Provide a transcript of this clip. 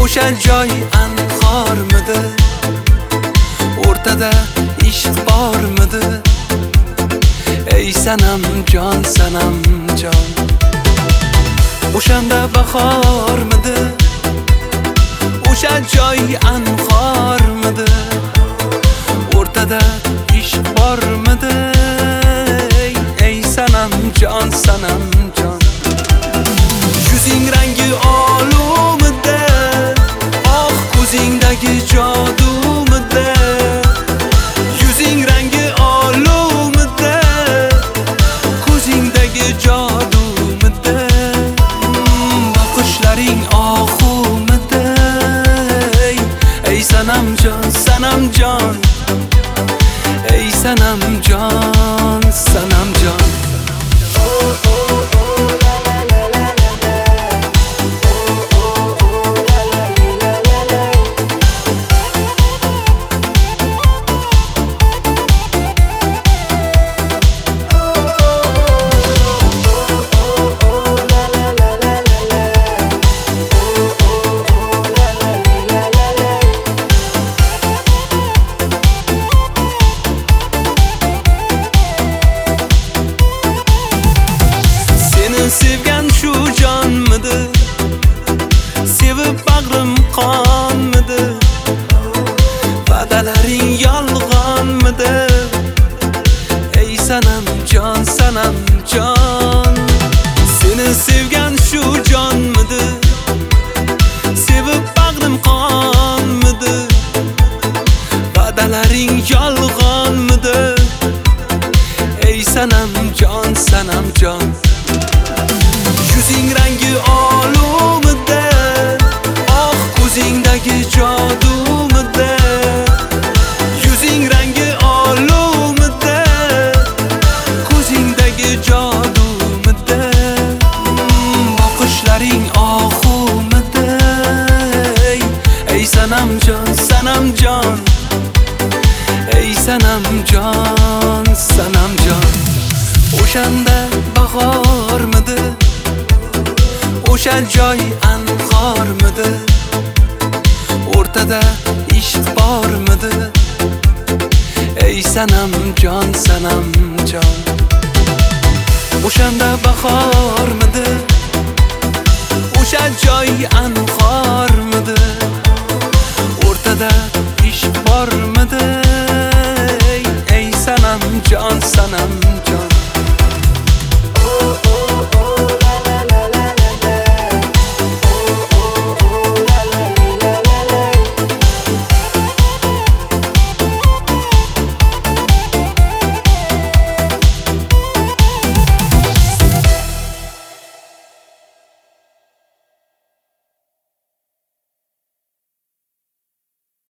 o'sha joy anhormidi? O'rtada ishq bormidi? Ey sanamjon, sanamjon, o'shanda bahormidi? O'sha joy anhormidi? O'rtada ishq bormidi? Ey sanamjon, sanamjon, yuzing rangi oluvmidi? Oh, ko'zingdagi jodumidi? Yuzing rangi oluvmidi? Ko'zingdagi jodumidi? Boqishlaring ohumidi? Ey sanamjon, sanamjon, ey sanamjon, sanamjon. Sevgan shu jonmidi? Sevib bag'rim qonmidi? Va'dalaring yolg'onmidi? Ey sanamjon, sanamjon, seni sevgan shu jonmidi? Sevib bag'rim qonmidi? Va'dalaring yolg'onmidi? Ey sanamjon, sanamjon, yuzing rangi oluvmidi? Oh, ko'zingdagi jodumidi? Yuzing rangi oluvmidi? Ko'zingdagi jodumidi? Boqishlaring ohumidi? Ey sanamjon, sanamjon, ey sanamjon, sanamjon, o'shanda bahormidi? O'sha joy anhormidi? O'rtada ishq bormidi? Ey sanamjon, sanamjon, o'shanda bahormidi? O'sha joy anhormidi? O'rtada ishq bormidi? Ey sanamjon, sanamjon.